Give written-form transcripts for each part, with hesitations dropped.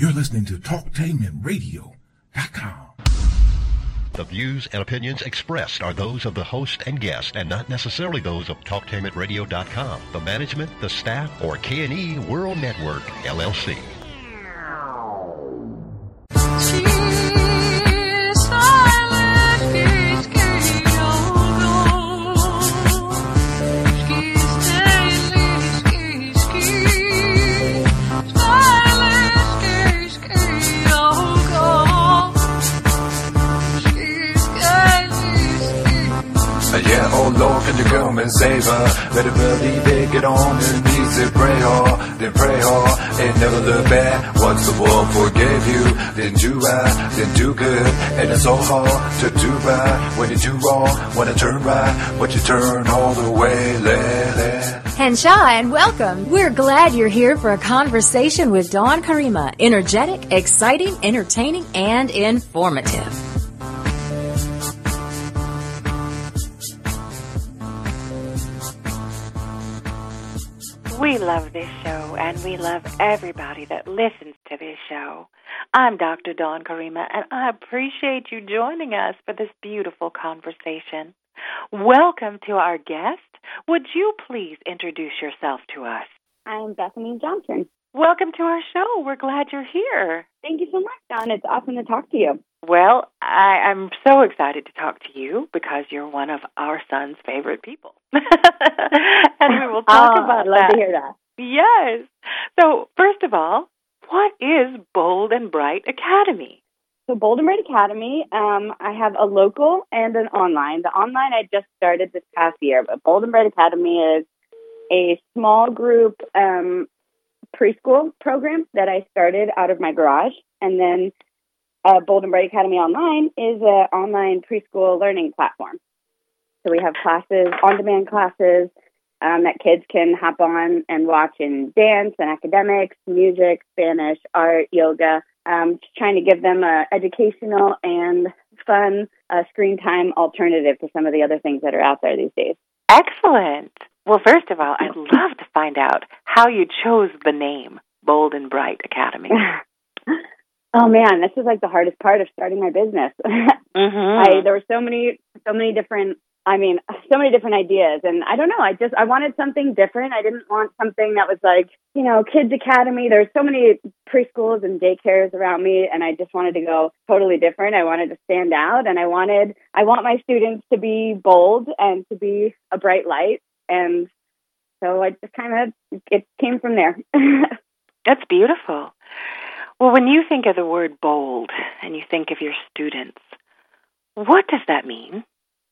You're listening to TalkTainmentRadio.com. The views and opinions expressed are those of the host and guest and not necessarily those of TalkTainmentRadio.com, the management, the staff, or K&E World Network, LLC. Yeah, oh Lord, can you come and save her? Better believe it, get on your knees and pray hard, then pray hard, and never look back. Once the world forgave you, then do right, then do good. And it's so hard to do right when you do wrong, when you turn right, but you turn all the way left. Henshaw, and welcome. We're glad you're here for a conversation with Dawn Karima. Energetic, exciting, entertaining, and informative. We love this show, and we love everybody that listens to this show. I'm Dr. Dawn Karima, and I appreciate you joining us for this beautiful conversation. Welcome to our guest. Would you please introduce yourself to us? I'm Bethany Johnson. Welcome to our show. We're glad you're here. Thank you so much, Dawn. It's awesome to talk to you. Well, I'm so excited to talk to you because you're one of our son's favorite people. And we will talk about I'd love to hear that. Yes. So, first of all, what is Bold and Bright Academy? So Bold and Bright Academy, I have a local and an online. The online I just started this past year, but Bold and Bright Academy is a small group preschool program that I started out of my garage. And then Bold and Bright Academy Online is an online preschool learning platform. So we have classes, on-demand classes that kids can hop on and watch in dance and academics, music, Spanish, art, yoga, just trying to give them an educational and fun screen time alternative to some of the other things that are out there these days. Excellent. Well, first of all, I'd love to find out how you chose the name Bold and Bright Academy. Oh man, this is like the hardest part of starting my business. There were so many different ideas, and I don't know. I wanted something different. I didn't want something that was like, Kids Academy. There's so many preschools and daycares around me, and I just wanted to go totally different. I wanted to stand out, and I want my students to be bold and to be a bright light. And so I just it came from there. That's beautiful. Well, when you think of the word bold and you think of your students, what does that mean?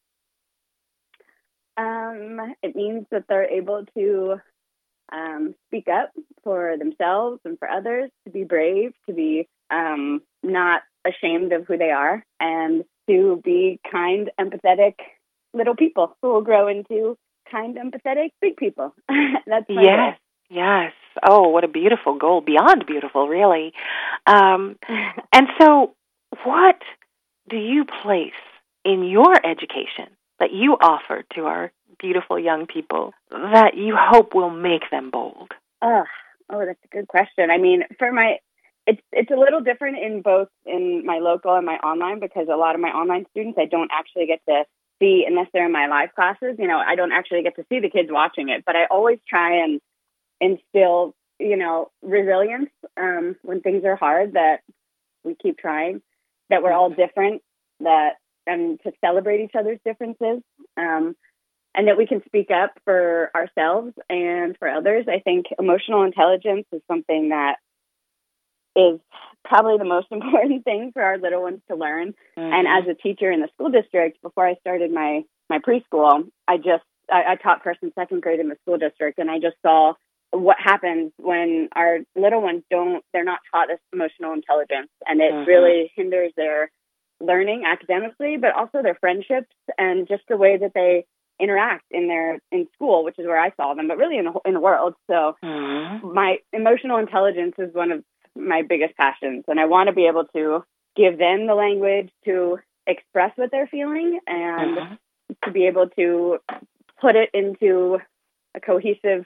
It means that they're able to speak up for themselves and for others, to be brave, to be not ashamed of who they are, and to be kind, empathetic little people who will grow into kind, empathetic big people. That's my goal. Yes. Oh, what a beautiful goal. Beyond beautiful, really. And so what do you place in your education that you offer to our beautiful young people that you hope will make them bold? Oh, that's a good question. I mean, it's a little different in both in my local and my online, because a lot of my online students I don't actually get to see unless they're in my live classes. I don't actually get to see the kids watching it, but I always try and instill, resilience when things are hard, that we keep trying, that we're all different, and to celebrate each other's differences, and that we can speak up for ourselves and for others. I think emotional intelligence is something that is probably the most important thing for our little ones to learn. And as a teacher in the school district, before I started my preschool, I taught first and second grade in the school district, and I just saw what happens when our little ones they're not taught this emotional intelligence, and it really hinders their learning academically, but also their friendships and just the way that they interact in school, which is where I saw them, but really in the world. So my emotional intelligence is one of my biggest passions, and I want to be able to give them the language to express what they're feeling and to be able to put it into a cohesive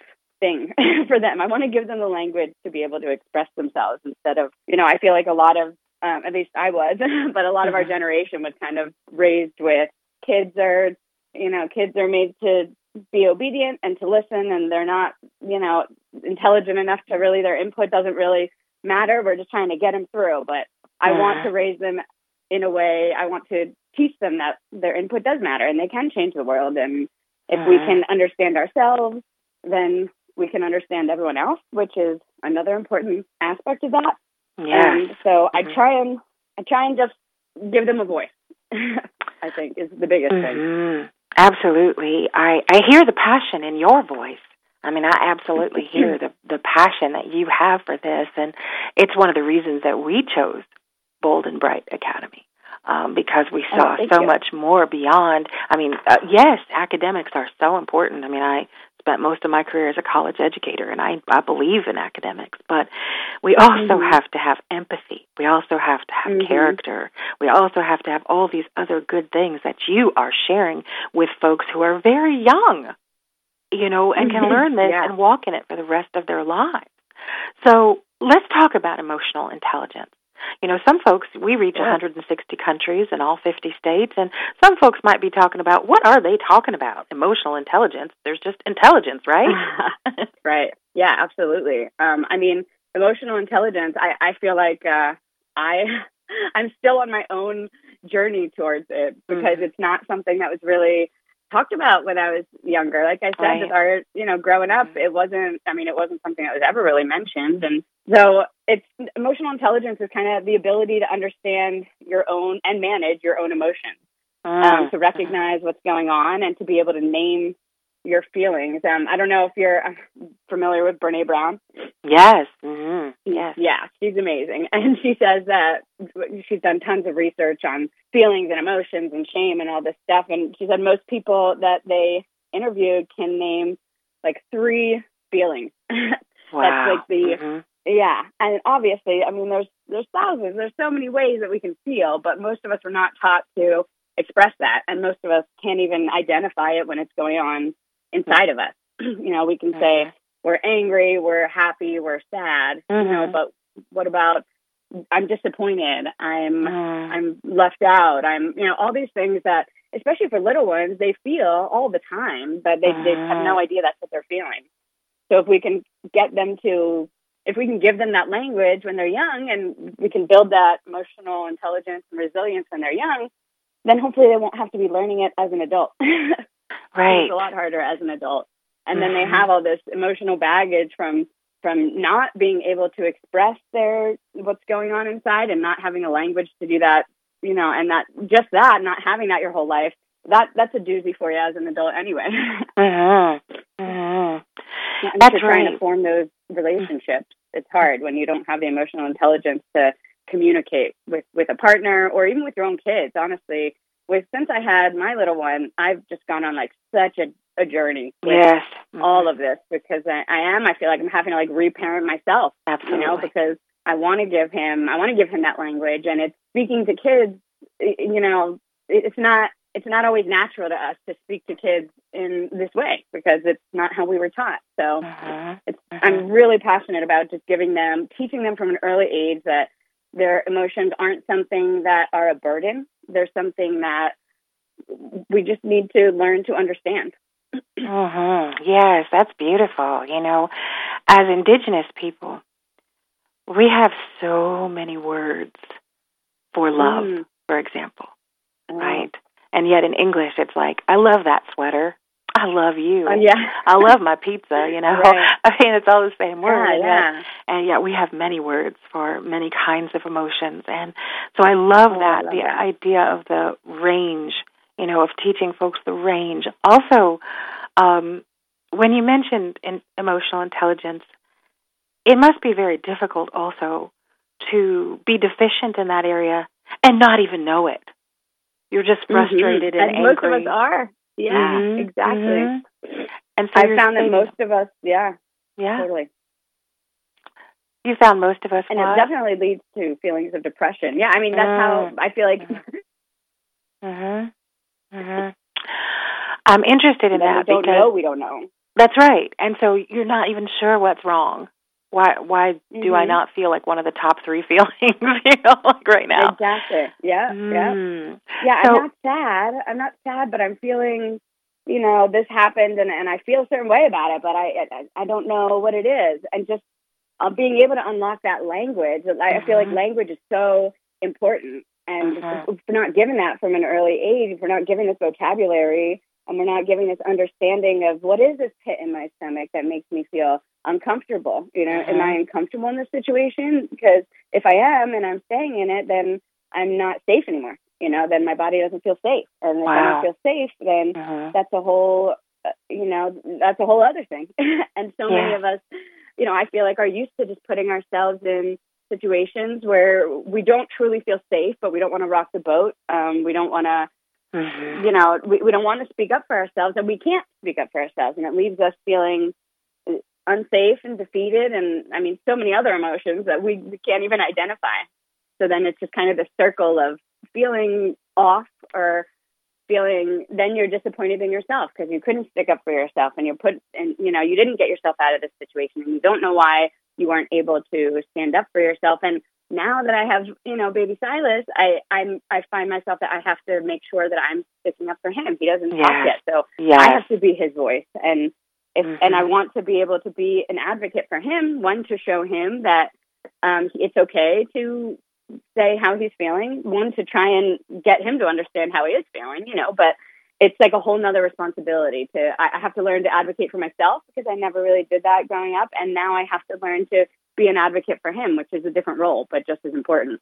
thing for them. I want to give them the language to be able to express themselves instead of, I feel like a lot of, at least I was, but a lot of our generation was kind of raised with kids are made to be obedient and to listen, and they're not, intelligent enough to really, their input doesn't really matter. We're just trying to get them through. But I want to raise them in a way, I want to teach them that their input does matter and they can change the world. And if we can understand ourselves, then we can understand everyone else, which is another important aspect of that. Yes. And so I try and just give them a voice, I think is the biggest thing. Absolutely. I hear the passion in your voice. I mean, I absolutely hear the passion that you have for this, and it's one of the reasons that we chose Bold and Bright Academy, because we saw so much more beyond. I mean, yes, academics are so important. I mean, I spent most of my career as a college educator, and I believe in academics, but we also have to have empathy. We also have to have character. We also have to have all these other good things that you are sharing with folks who are very young, and can learn this and walk in it for the rest of their lives. So let's talk about emotional intelligence. Some folks, we reach 160 countries in all 50 states, and some folks might be talking about, what are they talking about? Emotional intelligence. There's just intelligence, right? Right. Yeah, absolutely. I mean, emotional intelligence, I feel like I'm still on my own journey towards it because it's not something that was really talked about when I was younger. Like I said, with our, growing up, it wasn't something that was ever really mentioned. And so emotional intelligence is kind of the ability to understand your own and manage your own emotions, to recognize what's going on and to be able to name your feelings. I don't know if you're familiar with Brené Brown. Yes. Mm-hmm. Yes. Yeah, she's amazing. And she says that she's done tons of research on feelings and emotions and shame and all this stuff. And she said most people that they interviewed can name like 3 feelings. Wow. That's like yeah. And obviously, I mean, there's thousands. There's so many ways that we can feel, but most of us are not taught to express that. And most of us can't even identify it when it's going on inside of us. We can say we're angry, we're happy, we're sad, but what about I'm disappointed, I'm left out, I'm all these things that, especially for little ones, they feel all the time, but they have no idea that's what they're feeling. So if we can give them that language when they're young, and we can build that emotional intelligence and resilience when they're young, then hopefully they won't have to be learning it as an adult. Right. It's a lot harder as an adult. And then they have all this emotional baggage from not being able to express what's going on inside and not having a language to do that, and not having that your whole life. That's a doozy for you as an adult anyway. That's trying to form those relationships. It's hard when you don't have the emotional intelligence to communicate with a partner or even with your own kids. Honestly, since I had my little one, I've just gone on like such a journey with all of this because I feel like I'm having to like reparent myself. Absolutely. Because I want to give him that language, and it's speaking to kids. It's not always natural to us to speak to kids in this way because it's not how we were taught. So I'm really passionate about just teaching them from an early age that their emotions aren't something that are a burden. They're something that we just need to learn to understand. Yes, that's beautiful. As Indigenous people, we have so many words for love, for example, right? And yet in English, it's like, I love that sweater. I love you. I love my pizza, Right. I mean, it's all the same word. And yet we have many words for many kinds of emotions. And so I love that, idea of the range, of teaching folks the range. Also, when you mentioned emotional intelligence, it must be very difficult also to be deficient in that area and not even know it. You're just frustrated and angry. Most of us are. Yeah, exactly. And so I found that most of us, totally. You found most of us, and it definitely leads to feelings of depression. Yeah, I mean that's how I feel like. I'm interested in that we don't know. That's right. And so you're not even sure what's wrong. Why do I not feel like one of the top 3 feelings, like right now? Exactly. Yeah, yeah. So, I'm not sad, but I'm feeling, this happened and I feel a certain way about it, but I don't know what it is. And just being able to unlock that language, I feel like language is so important. And if we're not given that from an early age, if we're not given this vocabulary, and we're not giving this understanding of what is this pit in my stomach that makes me feel uncomfortable. Am I uncomfortable in this situation? Because if I am and I'm staying in it, then I'm not safe anymore. Then my body doesn't feel safe. And if I don't feel safe, then that's a whole, that's a whole other thing. And so many of us, I feel like are used to just putting ourselves in situations where we don't truly feel safe, but we don't want to rock the boat. We don't want to, we don't want to speak up for ourselves, and we can't speak up for ourselves. And it leaves us feeling unsafe and defeated. And I mean, so many other emotions that we can't even identify. So then it's just kind of the circle of feeling off or feeling, then you're disappointed in yourself because you couldn't stick up for yourself and you didn't get yourself out of this situation and you don't know why you weren't able to stand up for yourself. And now that I have, baby Silas, I find myself that I have to make sure that I'm sticking up for him. He doesn't talk yet. So I have to be his voice. And and I want to be able to be an advocate for him, one, to show him that it's okay to say how he's feeling, one, to try and get him to understand how he is feeling, but it's like a whole nother responsibility I have to learn to advocate for myself because I never really did that growing up. And now I have to learn to be an advocate for him, which is a different role, but just as important.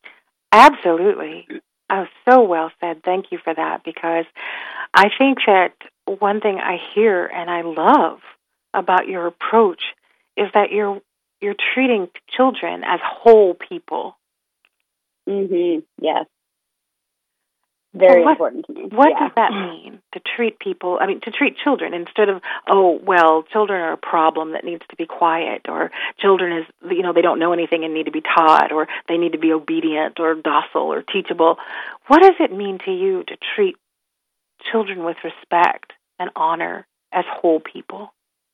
Absolutely. Oh, so well said. Thank you for that, because I think that one thing I hear and I love about your approach is that you're treating children as whole people. Yes. Very important to me. What does that mean, to treat people, to treat children instead of, children are a problem that needs to be quiet, or children they don't know anything and need to be taught, or they need to be obedient or docile or teachable. What does it mean to you to treat children with respect and honor as whole people?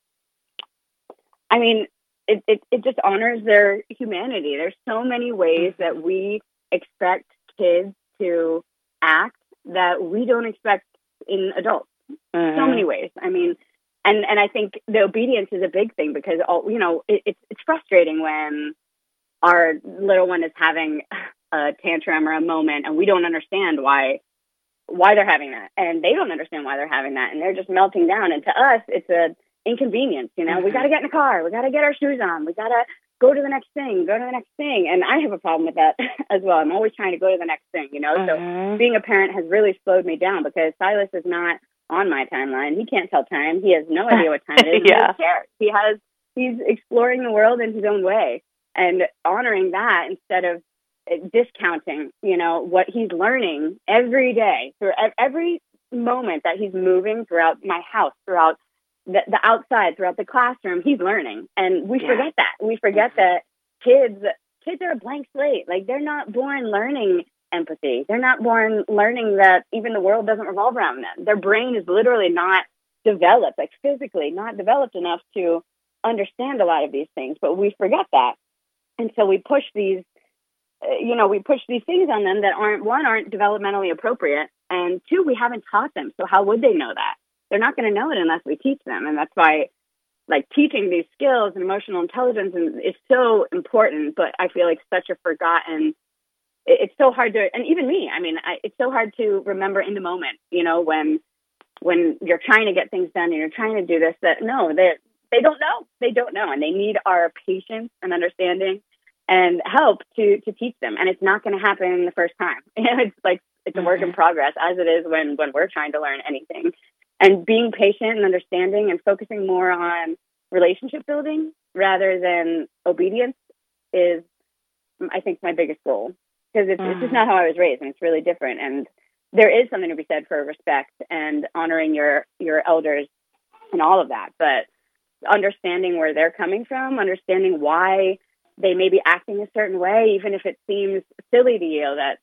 I mean, it just honors their humanity. There's so many ways that we expect kids to act that we don't expect in adults. So many ways. I mean, and I think the obedience is a big thing because it's frustrating when our little one is having a tantrum or a moment and we don't understand why they're having that, and they don't understand why they're having that, and they're just melting down. And to us, it's an inconvenience. We got to get in the car, we got to get our shoes on, we got to go to the next thing. And I have a problem with that as well. I'm always trying to go to the next thing, So being a parent has really slowed me down because Silas is not on my timeline. He can't tell time. He has no idea what time it is. He doesn't care. He's exploring the world in his own way, and honoring that instead of discounting, what he's learning every day, through every moment that he's moving throughout my house, throughout the outside, throughout the classroom, he's learning. And we forget that. We forget that kids are a blank slate. Like, they're not born learning empathy. They're not born learning that even the world doesn't revolve around them. Their brain is literally not developed, like physically not developed enough to understand a lot of these things. But we forget that. And so we push these, things on them that aren't developmentally appropriate. And two, we haven't taught them. So how would they know that? They're not going to know it unless we teach them. And that's why, teaching these skills and emotional intelligence is so important, but I feel like such a forgotten, it's so hard to, and even me, it's so hard to remember in the moment, when you're trying to get things done and you're trying to do this, that no, they don't know. They don't know. And they need our patience and understanding and help to teach them. And it's not going to happen the first time. It's a work in progress, as it is when we're trying to learn anything. And being patient and understanding and focusing more on relationship building rather than obedience is, I think, my biggest goal. Because it's just not how I was raised, and it's really different. And there is something to be said for respect and honoring your elders and all of that. But understanding where they're coming from, understanding why they may be acting a certain way, even if it seems silly to you, that,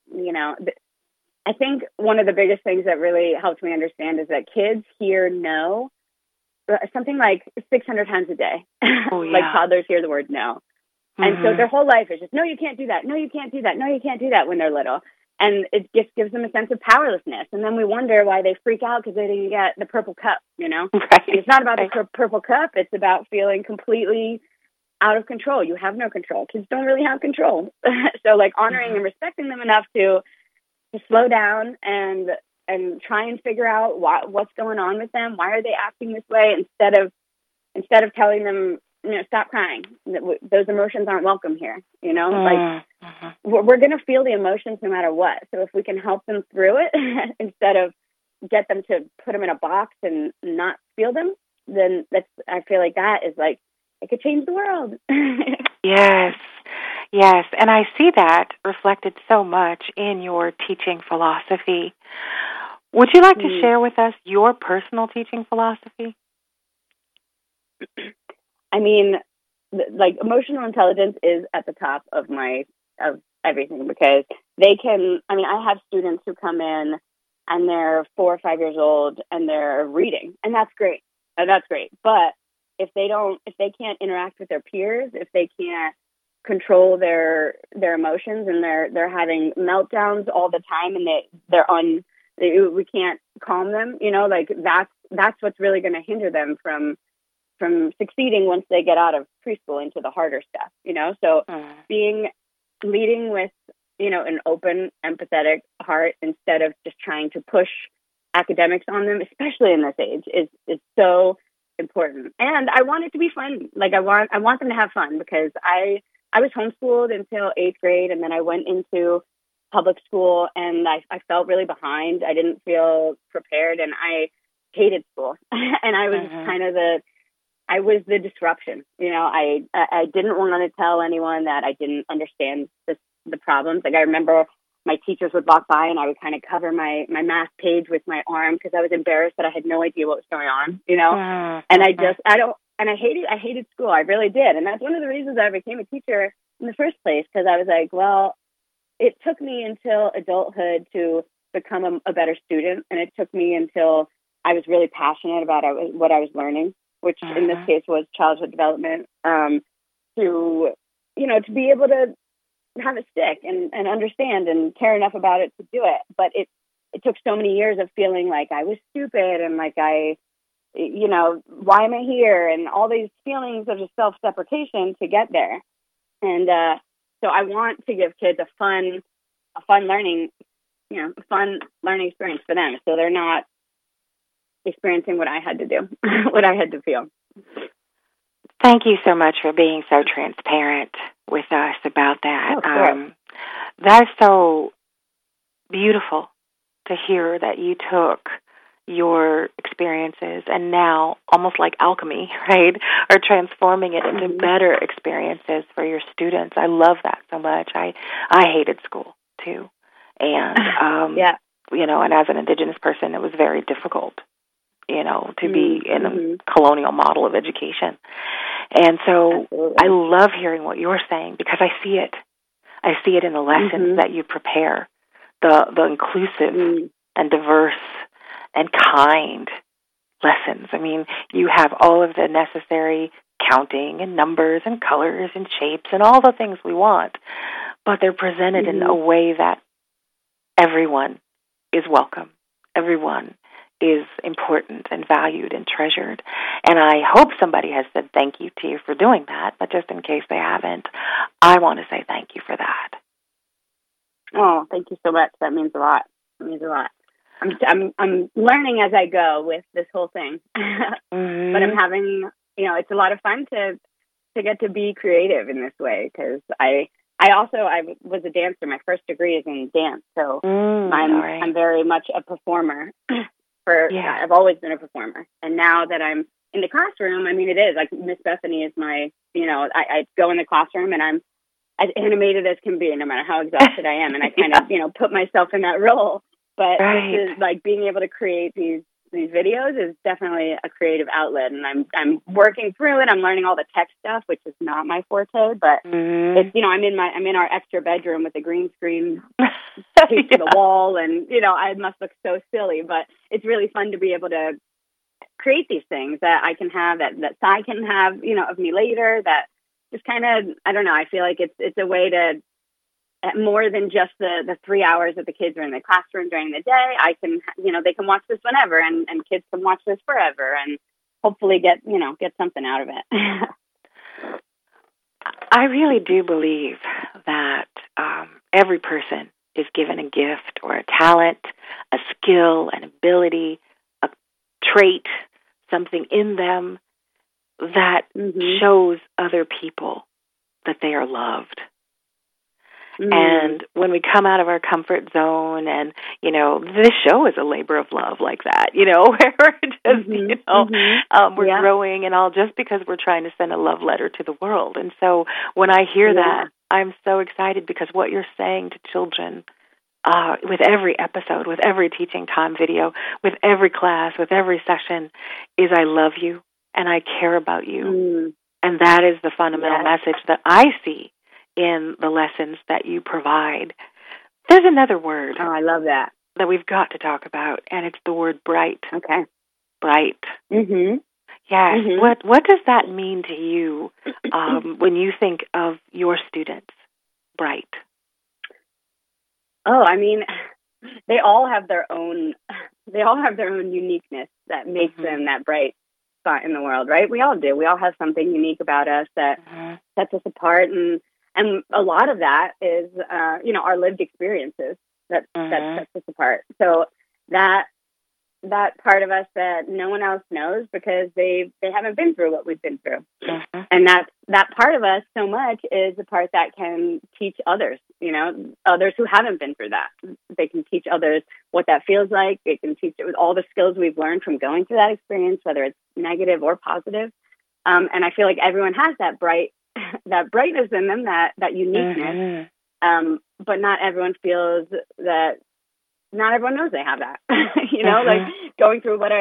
I think one of the biggest things that really helped me understand is that kids hear no something like 600 times a day. Oh, yeah. Like toddlers hear the word no. And so their whole life is just, no, you can't do that. No, you can't do that. No, you can't do that when they're little. And it just gives them a sense of powerlessness. And then we wonder why they freak out because they didn't get the purple cup, you know? Right. And it's not about the purple cup. It's about feeling completely out of control. You have no control. Kids don't really have control. So like honoring and respecting them enough to slow down and try and figure out what's going on with them. Why are they acting this way? Instead of telling them, you know, stop crying. Those emotions aren't welcome here. You know, like we're going to feel the emotions no matter what. So if we can help them through it instead of get them to put them in a box and not feel them, then I feel like that is like, it could change the world. Yes. Yes. And I see that reflected so much in your teaching philosophy. Would you like to share with us your personal teaching philosophy? I mean, like emotional intelligence is at the top of everything because they can, I mean, I have students who come in and they're 4 or 5 years old and they're reading, and that's great. That's great. But if they can't interact with their peers, if they can't control their emotions and they're having meltdowns all the time and we can't calm them, you know, like that's what's really going to hinder them from succeeding once they get out of preschool into the harder stuff, you know? So leading with, you know, an open, empathetic heart instead of just trying to push academics on them, especially in this age, is so important. And I want it to be fun. Like I want them to have fun because I was homeschooled until 8th grade, and then I went into public school, and I felt really behind. I didn't feel prepared, and I hated school. And I was I was the disruption. You know, I didn't want to tell anyone that I didn't understand the problems. Like I remember my teachers would walk by and I would kind of cover my math page with my arm because I was embarrassed that I had no idea what was going on, you know? And I hated school. I really did. And that's one of the reasons I became a teacher in the first place, because I was like, well, it took me until adulthood to become a better student. And it took me until I was really passionate about what I was learning, which in this case was childhood development, to be able to have it stick and understand and care enough about it to do it. But it took so many years of feeling like I was stupid and like why am I here? And all these feelings of just self-deprecation to get there. And so I want to give kids a fun learning experience for them. So they're not experiencing what I had to do, what I had to feel. Thank you so much for being so transparent with us about that. Oh, sure. That's so beautiful to hear that you took your experiences and now, almost like alchemy, right, are transforming it into better experiences for your students. I love that so much. I hated school too. And, and as an Indigenous person, it was very difficult, to be in a colonial model of education. And so absolutely. I love hearing what you're saying because I see it. I see it in the lessons that you prepare, the inclusive and diverse and kind lessons. I mean, you have all of the necessary counting and numbers and colors and shapes and all the things we want, but they're presented in a way that everyone is welcome. Everyone is important and valued and treasured. And I hope somebody has said thank you to you for doing that, but just in case they haven't, I want to say thank you for that. Oh, thank you so much. That means a lot. It means a lot. I'm learning as I go with this whole thing, but I'm having, it's a lot of fun to get to be creative in this way because I was a dancer. My first degree is in dance, so I'm very much a performer. I've always been a performer, and now that I'm in the classroom, I mean, it is like Miss Bethany is my, I go in the classroom and I'm as animated as can be, no matter how exhausted I am, and I kind of put myself in that role. But this is like being able to create these videos is definitely a creative outlet, and I'm working through it. I'm learning all the tech stuff, which is not my forte, but it's I'm in our extra bedroom with a green screen taped to the wall, and I must look so silly, but it's really fun to be able to create these things that I can have, that Sai can have, of me later, that just kind of, I don't know, I feel like it's a way to, more than just the 3 hours that the kids are in the classroom during the day. I can, they can watch this whenever, and kids can watch this forever, and hopefully get something out of it. I really do believe that every person is given a gift or a talent, a skill, an ability, a trait, something in them that shows other people that they are loved. And when we come out of our comfort zone, and, this show is a labor of love like that, where we're just, we're growing and all just because we're trying to send a love letter to the world. And so when I hear that, I'm so excited, because what you're saying to children with every episode, with every teaching time video, with every class, with every session is, I love you and I care about you. And that is the fundamental message that I see in the lessons that you provide. There's another word. Oh, I love that. That we've got to talk about, and it's the word bright. Okay. Bright. Mm-hmm. Yes. Mm-hmm. What does that mean to you when you think of your students? Bright. Oh, I mean, they all have their own uniqueness that makes them that bright spot in the world, right? We all do. We all have something unique about us that sets us apart, and a lot of that is, our lived experiences that sets us apart. So that part of us that no one else knows, because they haven't been through what we've been through. And that part of us so much is the part that can teach others, others who haven't been through that. They can teach others what that feels like. They can teach it with all the skills we've learned from going through that experience, whether it's negative or positive. And I feel like everyone has that brightness in them, that uniqueness. But not everyone feels that. Not everyone knows they have that. Like going through what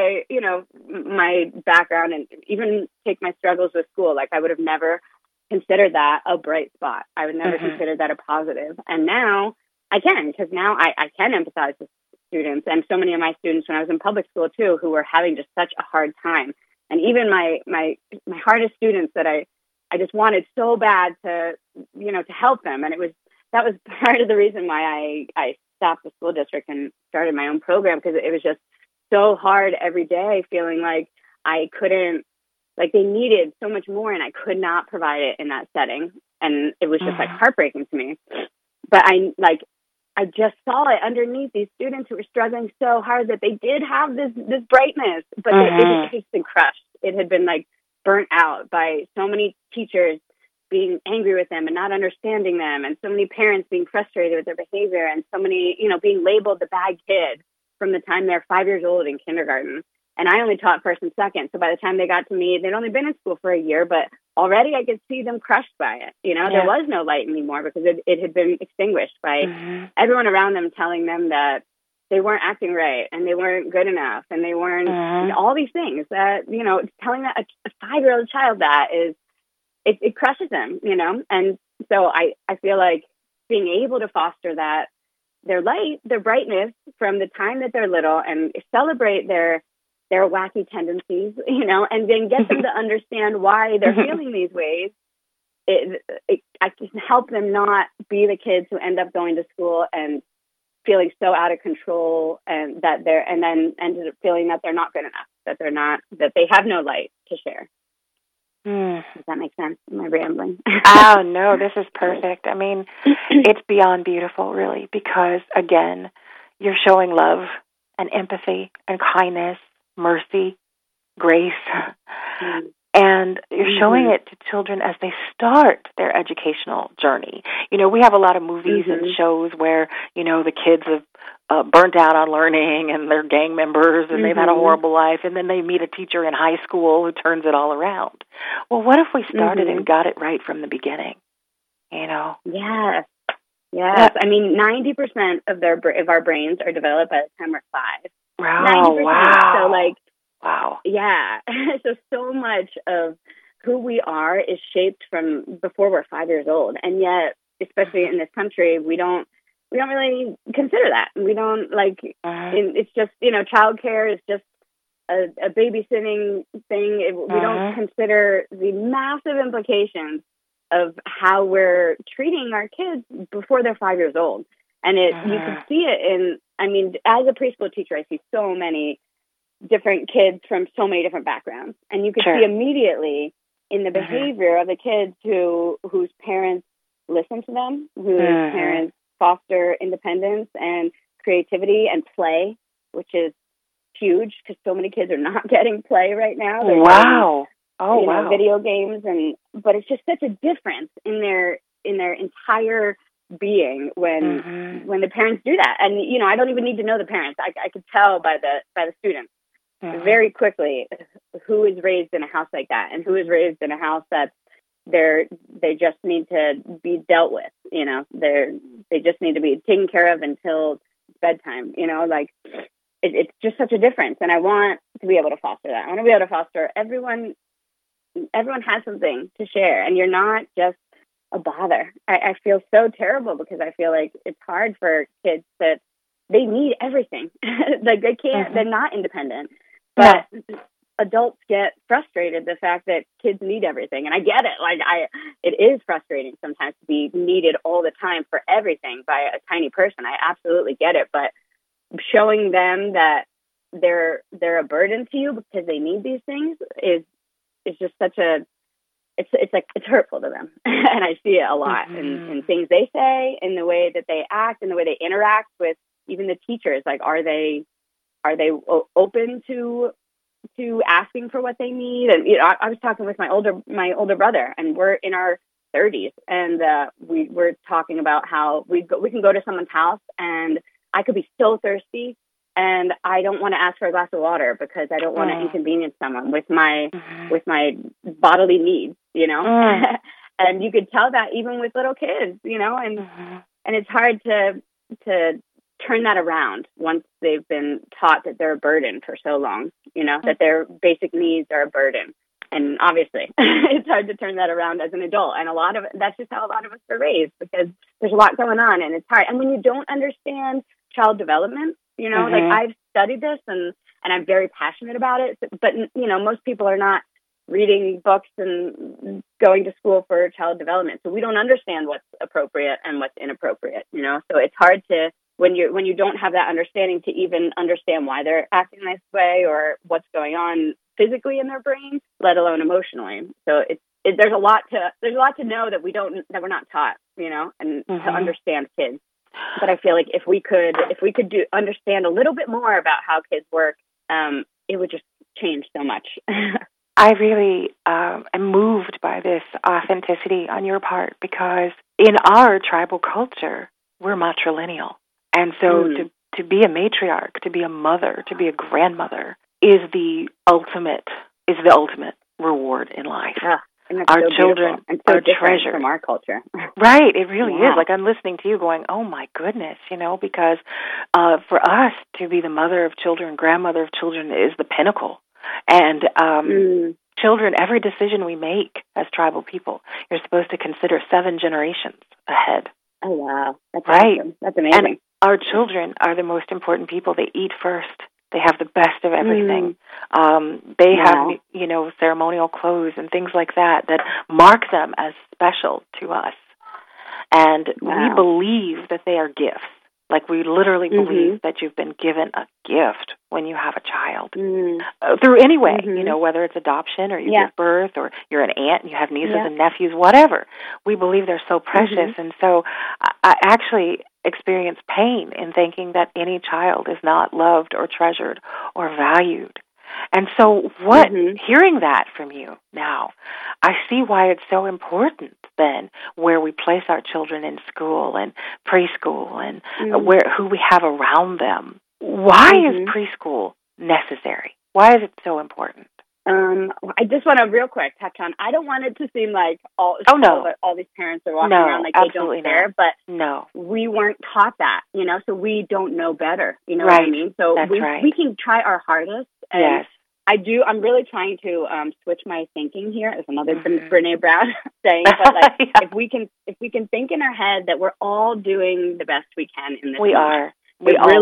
my background, and even take my struggles with school. Like I would have never considered that a bright spot. I would never consider that a positive. And now I can, because now I can empathize with students, and so many of my students when I was in public school too, who were having just such a hard time. And even my hardest students that I just wanted so bad to help them. And that was part of the reason why I stopped the school district and started my own program, because it was just so hard every day, feeling like I couldn't, like they needed so much more and I could not provide it in that setting. And it was just like heartbreaking to me. But I just saw it underneath these students who were struggling so hard, that they did have this brightness, but it had been crushed. It had been like burnt out by so many teachers being angry with them and not understanding them, and so many parents being frustrated with their behavior, and so many, being labeled the bad kid from the time they're 5 years old in kindergarten. And I only taught first and second. So by the time they got to me, they'd only been in school for a year, but already I could see them crushed by it. There was no light anymore, because it had been extinguished by everyone around them telling them that they weren't acting right and they weren't good enough and they weren't all these things that, telling that a 5-year-old child that is, it crushes them, And so I feel like being able to foster that, their light, their brightness from the time that they're little, and celebrate their wacky tendencies, and then get them to understand why they're feeling these ways. I can help them not be the kids who end up going to school and feeling so out of control, and that and then ended up feeling that they're not good enough, that they have no light to share. Does that make sense? Am I rambling? Oh, no, this is perfect. I mean, it's beyond beautiful, really, because, again, you're showing love and empathy and kindness, mercy, grace, and you're showing it to children as they start their educational journey. We have a lot of movies and shows where, the kids have burnt out on learning, and they're gang members, and they've had a horrible life, and then they meet a teacher in high school who turns it all around. Well, what if we started and got it right from the beginning? Yes. I mean, 90% of our brains are developed by the time we're 5. Wow. 90%. Wow. So, wow. Yeah. So much of who we are is shaped from before we're 5 years old, and yet, especially in this country, we don't really consider that. We don't it's just, childcare is just a babysitting thing. We don't consider the massive implications of how we're treating our kids before they're 5 years old. And you can see it as a preschool teacher, I see so many different kids from so many different backgrounds. And you can see immediately in the behavior of the kids whose parents listen to them, whose parents foster independence and creativity and play, which is huge because so many kids are not getting play right now. They're getting, video games, but it's just such a difference in their entire being when the parents do that. And I don't even need to know the parents. I could tell by the students very quickly who is raised in a house like that and who is raised in a house that they just need to be dealt with. They just need to be taken care of until bedtime. It's just such a difference, and I want to be able to foster that. I want to be able to foster everyone. Everyone has something to share, and you're not just a bother. I feel so terrible because I feel like it's hard for kids that they need everything. Like they can't. They're not independent, but adults get frustrated the fact that kids need everything, and I get it. It is frustrating sometimes to be needed all the time for everything by a tiny person. I absolutely get it, but showing them that they're a burden to you because they need these things is just such a it's hurtful to them. And I see it a lot in things they say, in the way that they act, in the way they interact with even the teachers. Like, are they open to asking for what they need? And I was talking with my older brother, and we're in our 30s, and we were talking about how we can go to someone's house, and I could be so thirsty, and I don't want to ask for a glass of water because I don't want to inconvenience someone with my bodily needs, And you could tell that even with little kids, and it's hard to turn that around once they've been taught that they're a burden for so long, that their basic needs are a burden. And obviously, it's hard to turn that around as an adult. And that's just how a lot of us are raised, because there's a lot going on, and it's hard. And when you don't understand child development, like I've studied this and I'm very passionate about it. But, most people are not reading books and going to school for child development. So we don't understand what's appropriate and what's inappropriate, So it's hard to, when you don't have that understanding, to even understand why they're acting this way or what's going on physically in their brain, let alone emotionally. So there's a lot to know that we're not taught, and to understand kids. But I feel like if we could understand a little bit more about how kids work, it would just change so much. I really am moved by this authenticity on your part, because in our tribal culture, we're matrilineal. And so to be a matriarch, to be a mother, to be a grandmother is the ultimate reward in life. Yeah. Our children are treasured from our culture. Right, it really is. Like, I'm listening to you going, oh my goodness, because for us to be the mother of children, grandmother of children is the pinnacle. And children, every decision we make as tribal people, you're supposed to consider 7 generations ahead. Oh, wow. That's right. Awesome. That's amazing. And our children are the most important people. They eat first. They have the best of everything. They have, ceremonial clothes and things like that mark them as special to us. And we believe that they are gifts. Like, we literally believe that you've been given a gift when you have a child. Through any way, whether it's adoption or you give birth or you're an aunt and you have nieces and nephews, whatever. We believe they're so precious. And so I actually experience pain in thinking that any child is not loved or treasured or valued. And so hearing that from you now, I see why it's so important then where we place our children in school and preschool and who we have around them. Why is preschool necessary? Why is it so important? I just want to real quick touch on, I don't want it to seem like all these parents are walking around like they don't care, but we weren't taught that, so we don't know better, what I mean? So we can try our hardest. And I'm really trying to switch my thinking here, as another Brené Brown saying, but like if we can think in our head that we're all doing the best we can in this moment. We really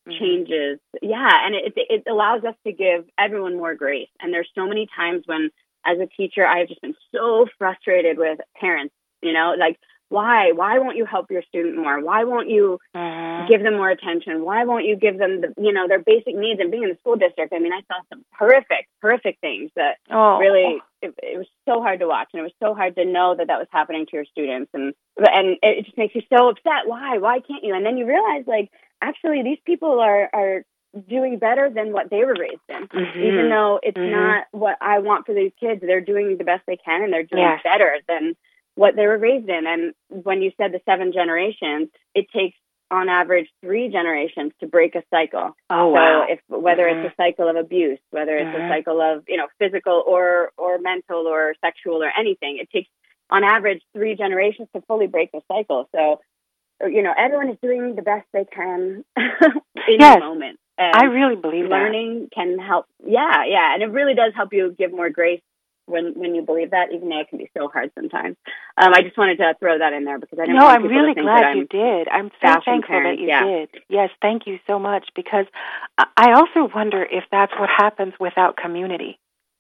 changes. Yeah, and it allows us to give everyone more grace. And there's so many times when, as a teacher, I've just been so frustrated with parents, like, why won't you help your student more? Why won't you give them more attention? Why won't you give them their basic needs? And being in the school district, I mean, I saw some horrific things that really, it was so hard to watch. And it was so hard to know that was happening to your students. And it just makes you so upset. Why can't you? And then you realize, like, actually, these people are doing better than what they were raised in. Even though it's not what I want for these kids, they're doing the best they can, and they're doing better than what they were raised in. And when you said the 7 generations, it takes on average 3 generations to break a cycle. Oh, wow. So whether it's a cycle of abuse, whether it's a cycle of, physical or mental or sexual or anything, it takes on average 3 generations to fully break the cycle. So, everyone is doing the best they can in the moment. And I really believe learning can help. Yeah. And it really does help you give more grace when you believe that, even though it can be so hard sometimes. I just wanted to throw that in there because I didn't want people to think that I'm... No, I'm really glad you did. I'm so thankful that you did. Yes, thank you so much, because I also wonder if that's what happens without community.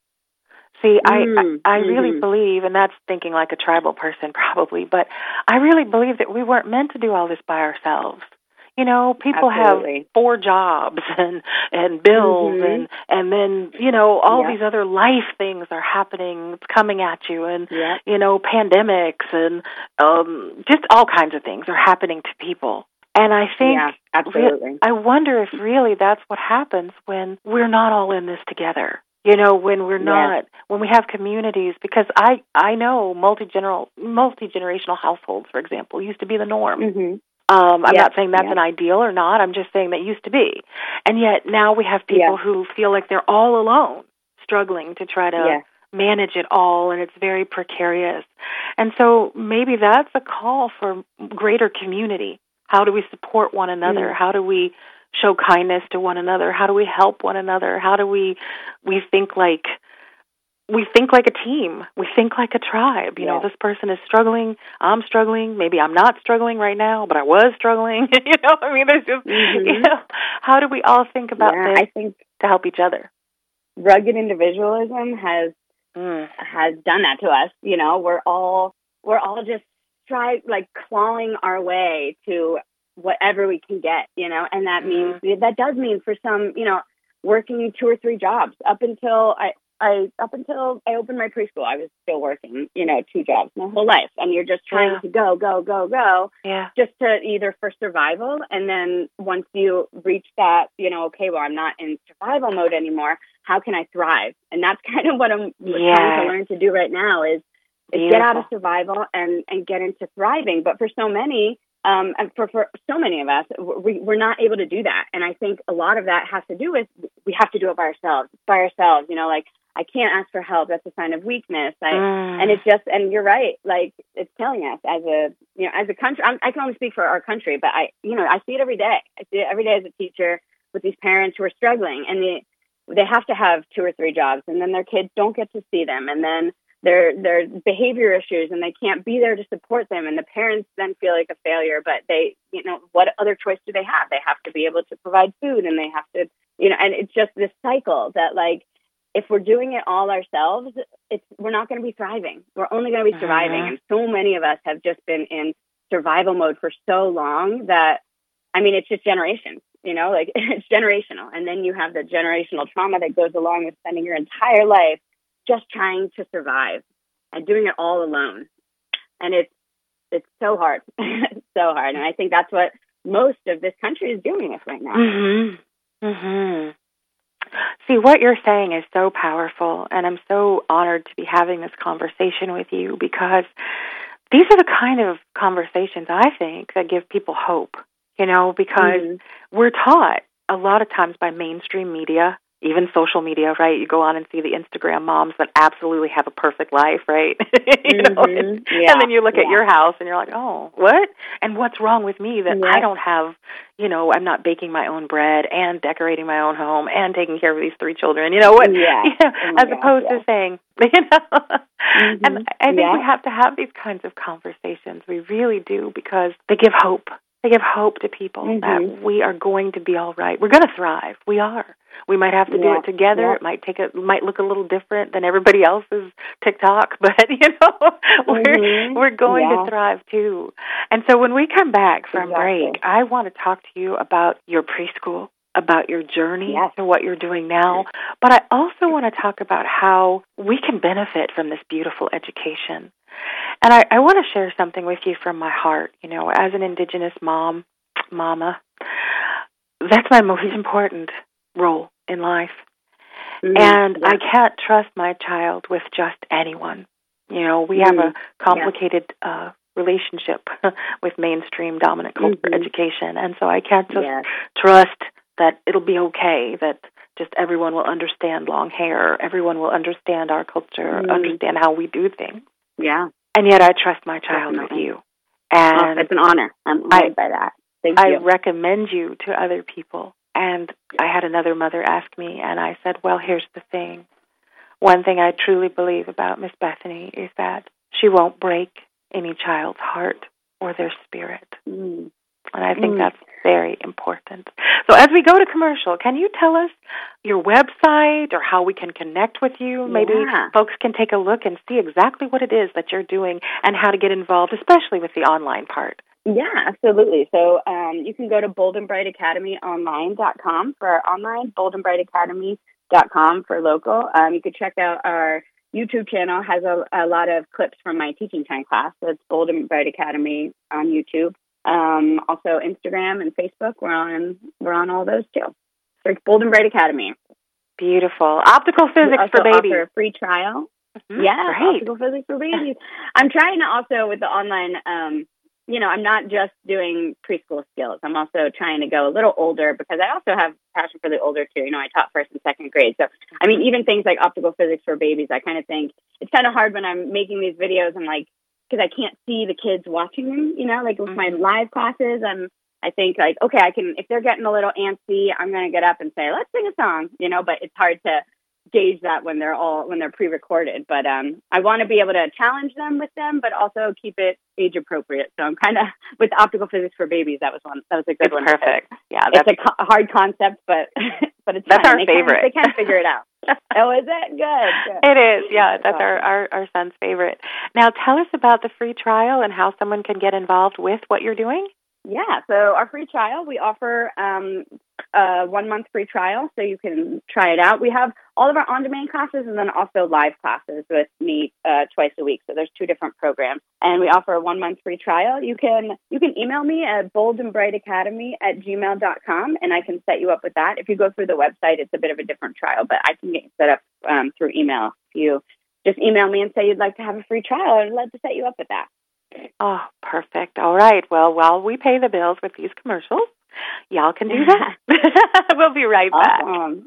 See, I really believe, and that's thinking like a tribal person probably, but I really believe that we weren't meant to do all this by ourselves. People Absolutely. have 4 jobs and bills and then, all these other life things are happening, coming at you, and, pandemics and just all kinds of things are happening to people. And I think, I wonder if really that's what happens when we're not all in this together. When we're not, when we have communities, because I know multi-generational households, for example, used to be the norm. I'm not saying that's an ideal or not. I'm just saying that used to be. And yet now we have people who feel like they're all alone, struggling to try to manage it all, and it's very precarious. And so maybe that's a call for greater community. How do we support one another? How do we show kindness to one another? How do we help one another? How do we think like a team. We think like a tribe. This person is struggling. I'm struggling. Maybe I'm not struggling right now, but I was struggling. There's just, how do we all think about this I think to help each other? Rugged individualism has done that to us. We're all just clawing our way to whatever we can get, and that means, that does mean for some, working 2 or 3 jobs. Up until I opened my preschool, I was still working, 2 jobs my whole life. And you're just trying to go, just to either for survival. And then once you reach that, okay, well, I'm not in survival mode anymore. How can I thrive? And that's kind of what I'm trying to learn to do right now is get out of survival and get into thriving. But for so many, and for so many of us, we're not able to do that. And I think a lot of that has to do with, we have to do it by ourselves, I can't ask for help. That's a sign of weakness. And it's just, and you're right. It's killing us as a country. I can only speak for our country, but I see it every day. I see it every day as a teacher with these parents who are struggling, and they have to have 2 or 3 jobs, and then their kids don't get to see them. And then their behavior issues, and they can't be there to support them. And the parents then feel like a failure, but they, what other choice do they have? They have to be able to provide food, and they have to, and it's just this cycle that if we're doing it all ourselves, we're not going to be thriving. We're only going to be surviving. And so many of us have just been in survival mode for so long that, it's just generations, it's generational. And then you have the generational trauma that goes along with spending your entire life just trying to survive and doing it all alone. And it's so hard. It's so hard. And I think that's what most of this country is doing right now. See, what you're saying is so powerful, and I'm so honored to be having this conversation with you, because these are the kind of conversations, I think, that give people hope, because we're taught a lot of times by mainstream media, even social media, right? You go on and see the Instagram moms that absolutely have a perfect life, right? And then you look at your house and you're like, oh, what? And what's wrong with me that I don't have, I'm not baking my own bread and decorating my own home and taking care of these 3 children, as opposed to saying, And I think we have to have these kinds of conversations. We really do, because they give hope. They give hope to people that we are going to be all right. We're going to thrive. We are. We might have to do it together. It might look a little different than everybody else's TikTok, but we're going to thrive too. And so when we come back from break, I want to talk to you about your preschool, about your journey to what you're doing now. But I also want to talk about how we can benefit from this beautiful education. And I want to share something with you from my heart. As an Indigenous mama, that's my most important role in life. And I can't trust my child with just anyone. We have a complicated relationship with mainstream dominant culture education, and so I can't just trust that it'll be okay, that just everyone will understand long hair, everyone will understand our culture, understand how we do things. Yeah. And yet I trust my child with you. And it's an honor. I'm honored by that. Thank you. I recommend you to other people. And I had another mother ask me, and I said, well, here's the thing. One thing I truly believe about Miss Bethany is that she won't break any child's heart or their spirit. And I think that's very important. So as we go to commercial, can you tell us your website or how we can connect with you? Maybe folks can take a look and see exactly what it is that you're doing and how to get involved, especially with the online part. Yeah, absolutely. So you can go to boldandbrightacademyonline.com for our online, boldandbrightacademy.com for local. You could check out our YouTube channel, has a lot of clips from my teaching time class. So it's Bold and Bright Academy on YouTube. Also Instagram and Facebook. We're on all those too. Search Bold and Bright Academy. Beautiful. Optical physics for babies. Offer a free trial. Optical physics for babies. I'm trying to also with the online. I'm not just doing preschool skills. I'm also trying to go a little older because I also have passion for the older too. I taught first and second grade. So, even things like optical physics for babies, I kind of think it's kind of hard when I'm making these videos and because I can't see the kids watching them, with my live classes, I think okay, I can, if they're getting a little antsy, I'm going to get up and say, let's sing a song, but it's hard to gauge that when they're pre-recorded. But I want to be able to challenge them with them, but also keep it age appropriate. So I'm kind of with optical physics for babies. That was a good one. Perfect. Yeah, it's a hard concept, but it's that's fun. Our favorite. They can't figure it out. Oh, is it? Good. It is. Yeah, that's our son's favorite. Now, tell us about the free trial and how someone can get involved with what you're doing. Yeah, so our free trial, we offer a 1-month free trial, so you can try it out. We have all of our on-demand classes and then also live classes with me twice a week. So there's 2 different programs, and we offer a 1-month free trial. You can email me at boldandbrightacademy@gmail.com, and I can set you up with that. If you go through the website, it's a bit of a different trial, but I can get you set up through email. If you just email me and say you'd like to have a free trial, I'd love to set you up with that. Oh, perfect. All right. Well, while we pay the bills with these commercials, y'all can do that. We'll be right back.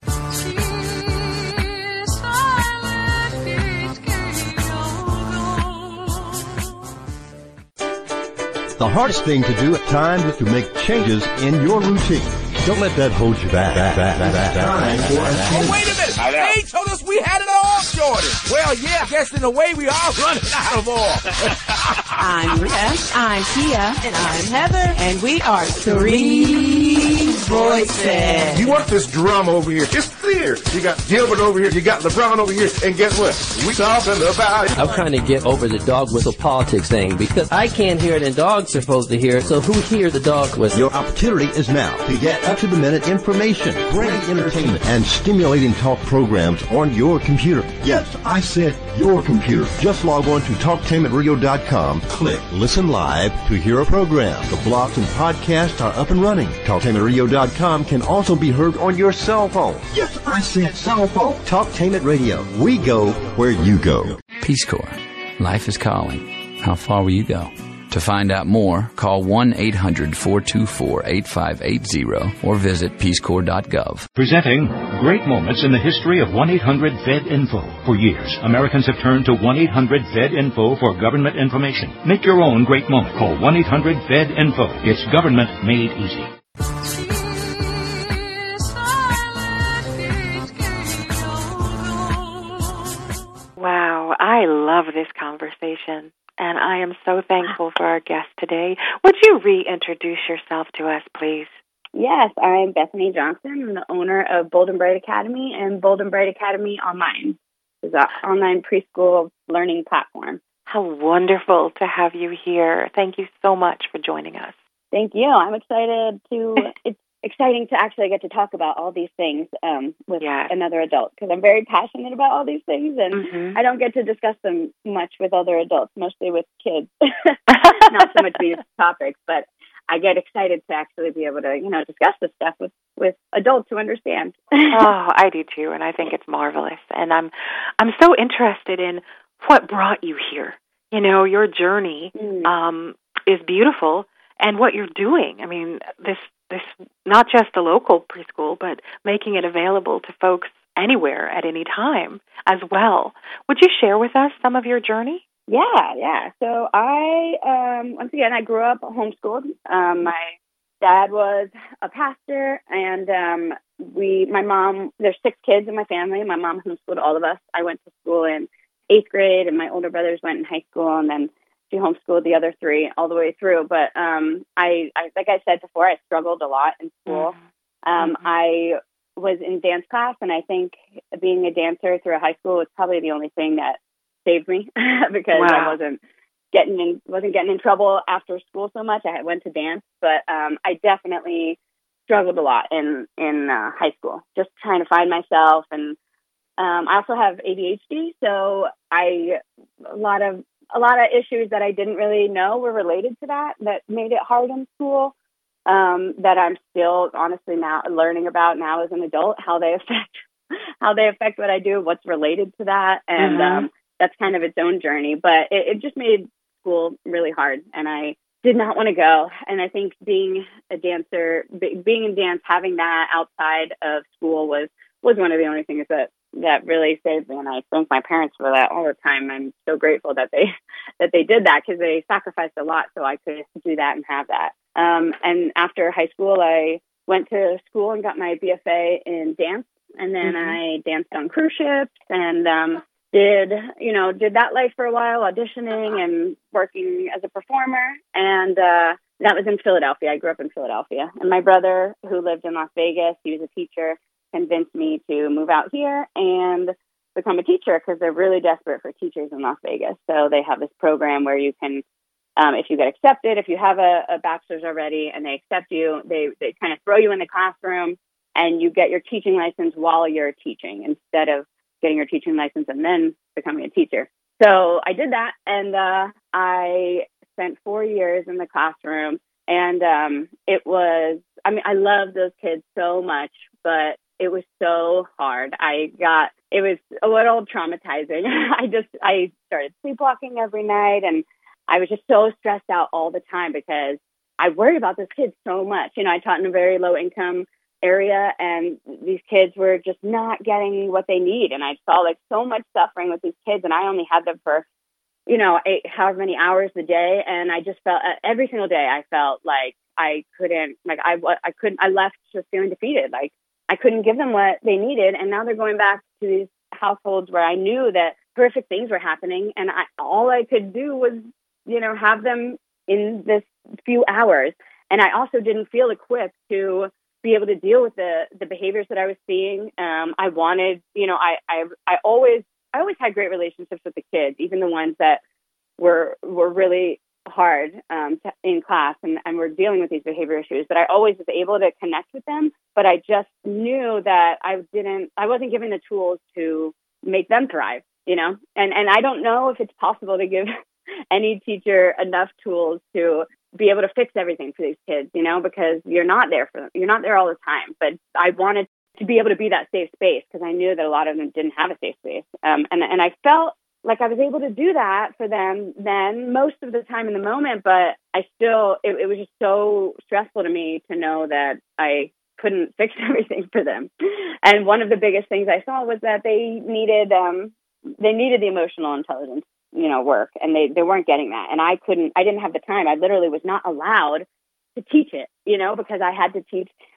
The hardest thing to do at times is to make changes in your routine. Don't let that hold you back. Oh, wait a minute. They told us we had it all sorted. Well, yeah, I guess in a way we are running out of oil. I'm Tess, I'm Kia, and I'm Heather, and we are 3 voices. You want this drum over here? It's clear. You got Gilbert over here, you got LeBron over here, and guess what? We talking about it. I'm trying to get over the dog whistle politics thing because I can't hear it and dogs are supposed to hear it, so who hears the dog whistle? Your opportunity is now to get up-to-the-minute information, great entertainment, and stimulating talk programs on your computer. Yes, I said your computer. Just log on to TalkTainmentRadio.com. Click Listen Live to hear a program. The blogs and podcasts are up and running. TalkTainmentRadio.com can also be heard on your cell phone. Yes, I said cell phone. Talktainment Radio. We go where you go. Peace Corps. Life is calling. How far will you go? To find out more, call 1-800-424-8580 or visit peacecorps.gov. Presenting great moments in the history of 1-800-FED-INFO. For years, Americans have turned to 1-800-FED-INFO for government information. Make your own great moment. Call 1-800-FED-INFO. It's government made easy. Wow, I love this conversation. and I am so thankful for our guest today. Would you reintroduce yourself to us, please? Yes, I'm Bethany Johnson. I'm the owner of Bold and Bright Academy and Bold and Bright Academy Online. It's an online preschool learning platform. How wonderful to have you here. Thank you so much for joining us. Thank you. I'm excited it's exciting to actually get to talk about all these things with another adult, because I'm very passionate about all these things, and I don't get to discuss them much with other adults, mostly with kids. Not so much these topics, but I get excited to actually be able to, discuss this stuff with adults who understand. I do too, and I think it's marvelous. And I'm so interested in what brought you here. Your journey is beautiful, and what you're doing. I mean, this not just the local preschool, but making it available to folks anywhere at any time as well. Would you share with us some of your journey? Yeah. So once again, I grew up homeschooled. My dad was a pastor, and my mom, there's 6 kids in my family. My mom homeschooled all of us. I went to school in 8th grade, and my older brothers went in high school, and then she homeschooled the other 3 all the way through. But I like I said before, I struggled a lot in school. I was in dance class, and I think being a dancer through high school was probably the only thing that saved me because I wasn't getting in trouble after school so much. I went to dance, but I definitely struggled a lot in high school, just trying to find myself. And I also have ADHD, so a lot of issues that I didn't really know were related to that made it hard in school. That I'm still honestly now learning about now as an adult, how they affect what I do, what's related to that, and that's kind of its own journey. But it just made school really hard, and I did not want to go. And I think being a dancer, being in dance, having that outside of school was one of the only things that really saved me. And I thank my parents for that all the time. I'm so grateful that they did that, because they sacrificed a lot so I could do that and have that. And after high school, I went to school and got my BFA in dance, and then I danced on cruise ships and did that life for a while, auditioning and working as a performer. And that was in Philadelphia. I grew up in Philadelphia. And my brother, who lived in Las Vegas, he was a teacher, convinced me to move out here and become a teacher, because they're really desperate for teachers in Las Vegas. So they have this program where you can, if you get accepted, if you have a bachelor's already and they accept you, they kind of throw you in the classroom and you get your teaching license while you're teaching, instead of getting your teaching license and then becoming a teacher. So I did that, and I spent 4 years in the classroom, and I loved those kids so much, but it was so hard. It was a little traumatizing. I started sleepwalking every night, and I was just so stressed out all the time because I worried about those kids so much. I taught in a very low income area, and these kids were just not getting what they need. And I saw so much suffering with these kids, and I only had them for, however many hours a day. And I just felt every single day, I felt like I left just feeling defeated. Like I couldn't give them what they needed. And now they're going back to these households where I knew that horrific things were happening. And all I could do was, have them in this few hours. And I also didn't feel equipped to be able to deal with the behaviors that I was seeing. I wanted, I always had great relationships with the kids, even the ones that were really hard in class and were dealing with these behavior issues. But I always was able to connect with them. But I just knew that I wasn't given the tools to make them thrive, And I don't know if it's possible to give any teacher enough tools to be able to fix everything for these kids, because you're not there for them. You're not there all the time. But I wanted to be able to be that safe space, because I knew that a lot of them didn't have a safe space. And I felt like I was able to do that for them then most of the time in the moment, but it was just so stressful to me to know that I couldn't fix everything for them. And one of the biggest things I saw was that they needed the emotional intelligence, work, and they weren't getting that. And I didn't have the time. I literally was not allowed to teach it, because I had to teach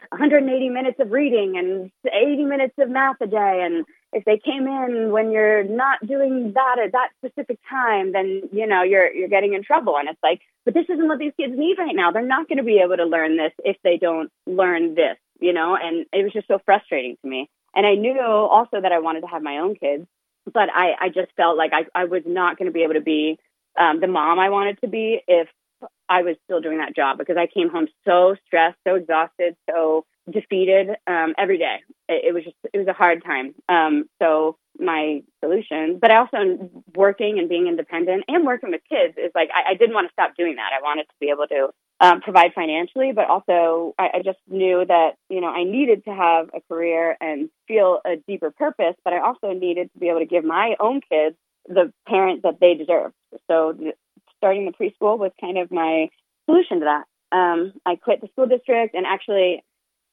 180 minutes of reading and 80 minutes of math a day. And if they came in when you're not doing that at that specific time, then, you're getting in trouble. And it's like, but this isn't what these kids need right now. They're not going to be able to learn this if they don't learn this, and it was just so frustrating to me. And I knew also that I wanted to have my own kids, but I just felt like I was not going to be able to be the mom I wanted to be if I was still doing that job, because I came home so stressed, so exhausted, so defeated every day. It was a hard time. So my solution, but I also working and being independent and working with kids is like, I didn't want to stop doing that. I wanted to be able to provide financially, but also I just knew that, I needed to have a career and feel a deeper purpose, but I also needed to be able to give my own kids the parent that they deserve. So starting the preschool was kind of my solution to that. I quit the school district, and actually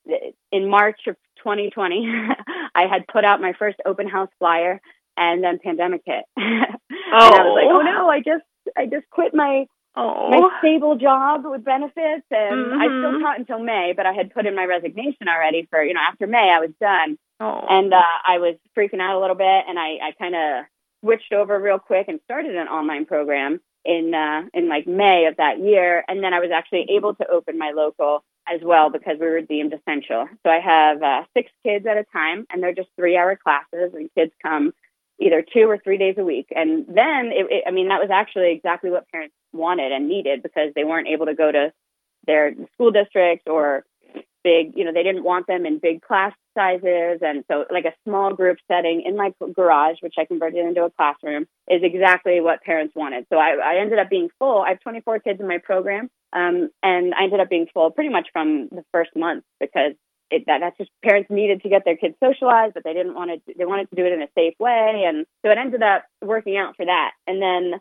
in March of 2020, I had put out my first open house flyer, and then pandemic hit. And I was like, oh no, I just quit my stable job with benefits, and I still taught until May, but I had put in my resignation already for, after May I was done. And I was freaking out a little bit, and I kind of switched over real quick and started an online program in like May of that year. And then I was actually able to open my local as well because we were deemed essential. So I have 6 kids at a time, and they're just 3-hour classes, and kids come either 2 or 3 days a week. And then, that was actually exactly what parents wanted and needed, because they weren't able to go to their school district or big, they didn't want them in big class sizes. And so like a small group setting in my garage, which I converted into a classroom, is exactly what parents wanted. So I ended up being full. I have 24 kids in my program. And I ended up being full pretty much from the first month, because that's just parents needed to get their kids socialized, but they wanted to do it in a safe way. And so it ended up working out for that. And then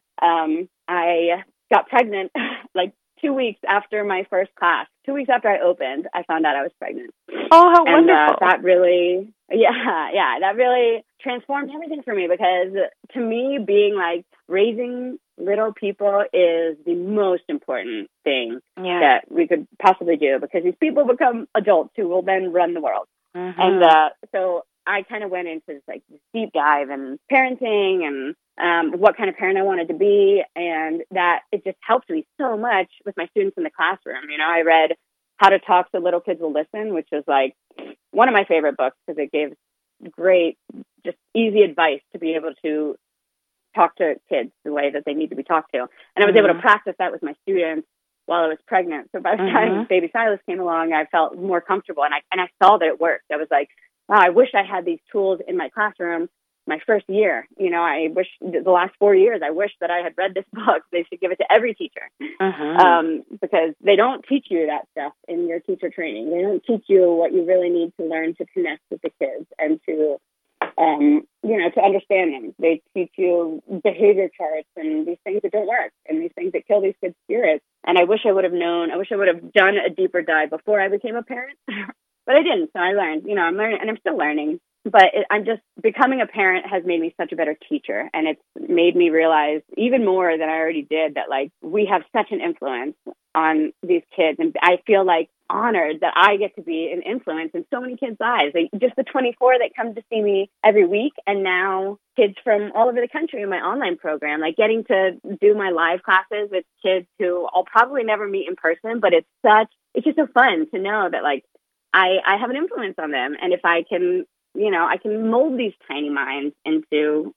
I got pregnant like 2 weeks after my first class. 2 weeks after I opened, I found out I was pregnant. Oh, how wonderful. That really, that really transformed everything for me, because to me, being like raising little people is the most important thing that we could possibly do, because these people become adults who will then run the world. And so I kind of went into this deep dive in parenting and what kind of parent I wanted to be, and that it just helped me so much with my students in the classroom. I read How to Talk So Little Kids Will Listen, which is like one of my favorite books, because it gives great, just easy advice to be able to talk to kids the way that they need to be talked to. And I was able to practice that with my students while I was pregnant. So by the time baby Silas came along, I felt more comfortable, and I saw that it worked. I was like, wow, I wish I had these tools in my classroom my first year. I wish the last 4 years, I wish that I had read this book. They should give it to every teacher, because they don't teach you that stuff in your teacher training. They don't teach you what you really need to learn to connect with the kids and to, to understand them. They teach you behavior charts and these things that don't work and these things that kill these kids' spirits. And I wish I would have known. I wish I would have done a deeper dive before I became a parent, but I didn't. So I learned. I'm learning, and I'm still learning. But I'm just becoming a parent has made me such a better teacher. And it's made me realize even more than I already did that we have such an influence on these kids. And I feel honored that I get to be an influence in so many kids' lives. Just the 24 that come to see me every week. And now kids from all over the country in my online program, getting to do my live classes with kids who I'll probably never meet in person. But it's just so fun to know that I have an influence on them. And if I can, I can mold these tiny minds into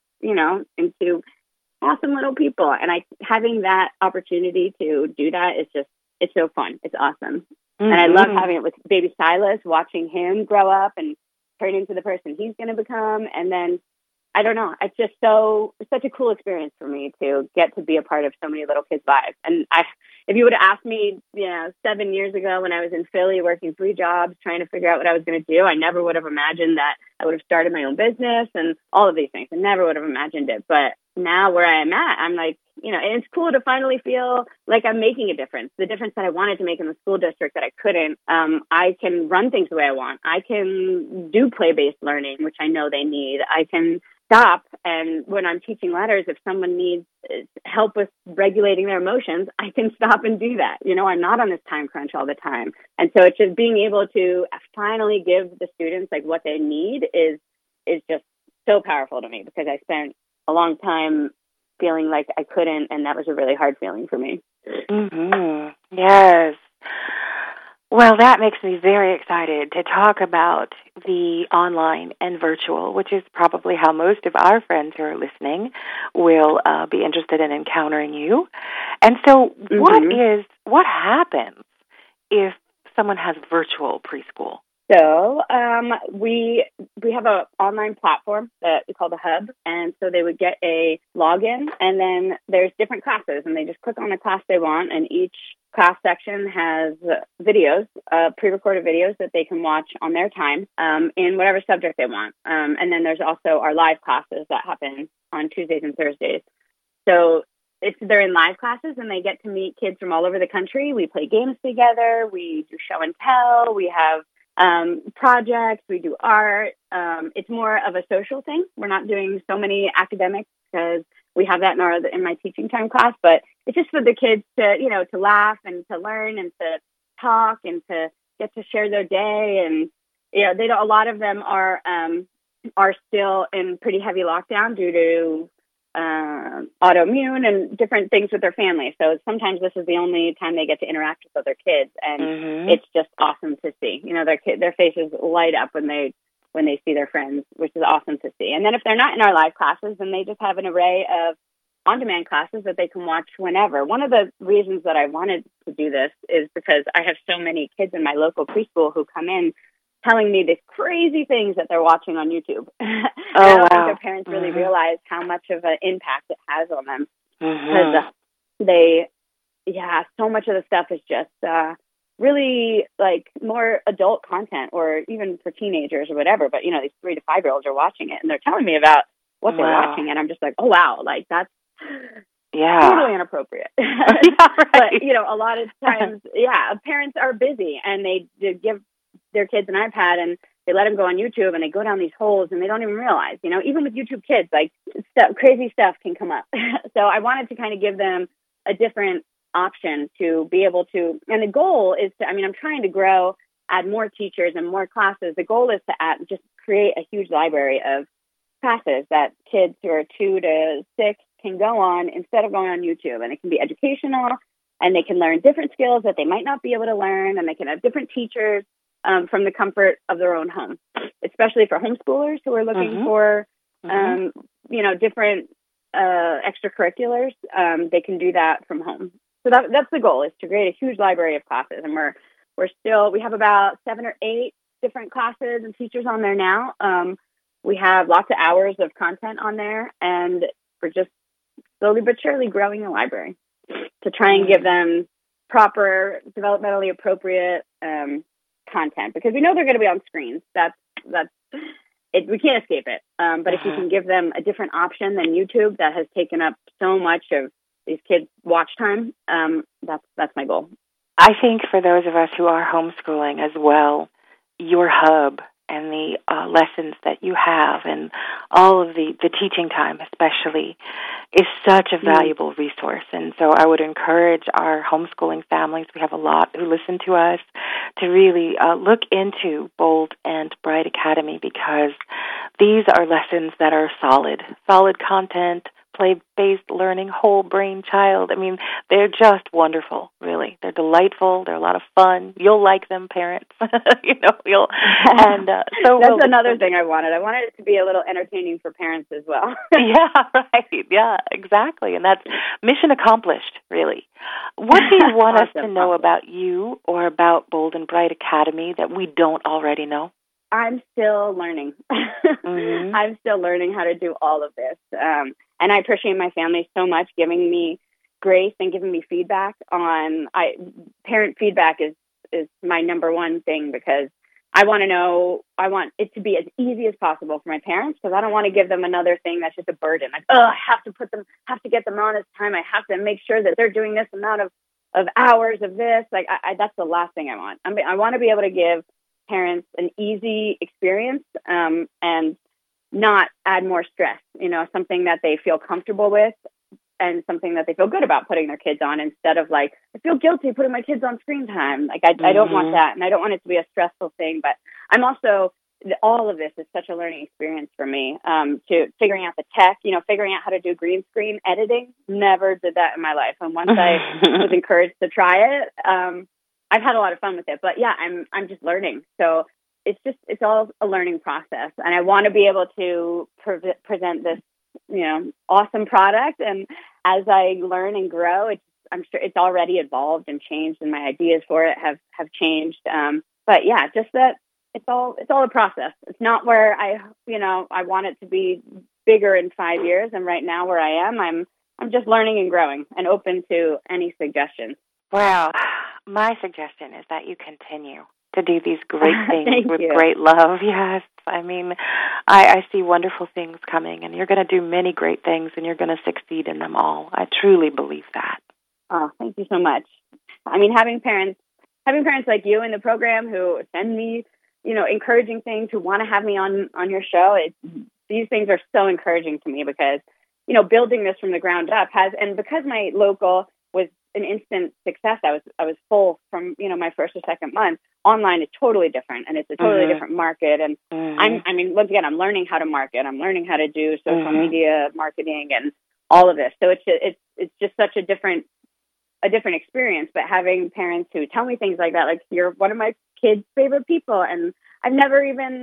awesome little people. And having that opportunity to do that is it's so fun. It's awesome. And I love having it with baby Silas, watching him grow up and turn into the person he's going to become. And then, I don't know, it's just such a cool experience for me to get to be a part of so many little kids' lives. And if you would have asked me, 7 years ago when I was in Philly working 3 jobs, trying to figure out what I was going to do, I never would have imagined that I would have started my own business and all of these things. I never would have imagined it. But now where I am at, I'm like, and it's cool to finally feel like I'm making a difference. The difference that I wanted to make in the school district that I couldn't. I can run things the way I want. I can do play-based learning, which I know they need. I can stop. And when I'm teaching letters, if someone needs help with regulating their emotions, I can stop and do that. I'm not on this time crunch all the time. And so it's just being able to finally give the students like what they need is just so powerful to me, because I spent a long time feeling like I couldn't, and that was a really hard feeling for me. Mm-hmm. Yes. Well, that makes me very excited to talk about the online and virtual, which is probably how most of our friends who are listening will be interested in encountering you. And so what happens if someone has virtual preschool? So we have an online platform that we call the Hub, and so they would get a login, and then there's different classes, and they just click on the class they want, and each class section has videos, pre-recorded videos that they can watch on their time in whatever subject they want. And then there's also our live classes that happen on Tuesdays and Thursdays. So if they're in live classes and they get to meet kids from all over the country, we play games together, we do show and tell, we have projects, we do art. It's more of a social thing. We're not doing so many academics because we have that in my teaching time class, but it's just for the kids to, to laugh and to learn and to talk and to get to share their day. And, a lot of them are still in pretty heavy lockdown due to autoimmune and different things with their family. So sometimes this is the only time they get to interact with other kids, and it's just awesome to see. Their faces light up when they see their friends, which is awesome to see. And then if they're not in our live classes, then they just have an array of on-demand classes that they can watch whenever. One of the reasons that I wanted to do this is because I have so many kids in my local preschool who come in telling me these crazy things that they're watching on YouTube. I don't think their parents really realize how much of an impact it has on them. Because so much of the stuff is just really like more adult content, or even for teenagers or whatever. But, these 3 to 5 year olds are watching it and they're telling me about what they're watching. And I'm just like, oh, wow, like that's totally inappropriate. But, a lot of times, parents are busy and they give their kids an iPad and they let them go on YouTube and they go down these holes and they don't even realize, even with YouTube Kids, like crazy stuff can come up. So I wanted to kind of give them a different option to be able to, and the goal is to, I'm trying to grow, add more teachers and more classes. The goal is to just create a huge library of classes that kids who are 2 to 6 can go on instead of going on YouTube. And it can be educational, and they can learn different skills that they might not be able to learn, and they can have different teachers from the comfort of their own home, especially for homeschoolers who are looking for, different extracurriculars. They can do that from home. So that's the goal, is to create a huge library of classes. And we have about 7 or 8 different classes and teachers on there now. We have lots of hours of content on there, and we're just slowly but surely growing the library to try and give them proper, developmentally appropriate content, because we know they're going to be on screens. That's it. We can't escape it. But if you can give them a different option than YouTube, that has taken up so much of these kids' watch time, that's my goal. I think for those of us who are homeschooling as well, your Hub and the lessons that you have and all of the teaching time especially is such a valuable resource. And so I would encourage our homeschooling families, we have a lot who listen to us, to really look into Bold and Bright Academy, because these are lessons that are solid content, play-based learning, whole brain child. They're just wonderful, really. They're delightful. They're a lot of fun. You'll like them, parents. So that's another thing I wanted. I wanted it to be a little entertaining for parents as well. Yeah, right. Yeah, exactly. And that's mission accomplished, really. What do you want us to know about you or about Bold and Bright Academy that we don't already know? I'm still learning. I'm still learning how to do all of this. And I appreciate my family so much giving me grace and giving me feedback on, parent feedback is my number one thing, because I want it to be as easy as possible for my parents, because I don't want to give them another thing that's just a burden. Like, I have to get them on this time. I have to make sure that they're doing this amount of hours of this. Like, that's the last thing I want. I want to be able to give parents an easy experience, and not add more stress, something that they feel comfortable with and something that they feel good about putting their kids on, instead of like, I feel guilty putting my kids on screen time. Like I don't want that. And I don't want it to be a stressful thing, but I'm also, all of this is such a learning experience for me, to figuring out the tech, figuring out how to do green screen editing. Never did that in my life. And once I was encouraged to try it, I've had a lot of fun with it, but yeah, I'm just learning. So it's all a learning process, and I want to be able to present this, awesome product. And as I learn and grow, I'm sure it's already evolved and changed, and my ideas for it have changed. But yeah, just that it's all a process. It's not where I want it to be bigger in 5 years. And right now where I am, I'm just learning and growing and open to any suggestions. Well, my suggestion is that you continue to do these great things with great love. Yes. I mean, I see wonderful things coming, and you're going to do many great things, and you're going to succeed in them all. I truly believe that. Oh, thank you so much. I mean, having parents like you in the program who send me, encouraging things, who want to have me on your show, these things are so encouraging to me, because, building this from the ground up and because my local was an instant success, I was full from, my first or second month. Online is totally different, and it's a totally different market. And once again, I'm learning how to market. I'm learning how to do social media marketing and all of this. So it's just such a different experience. But having parents who tell me things like that, like, you're one of my kids' favorite people, and I've never even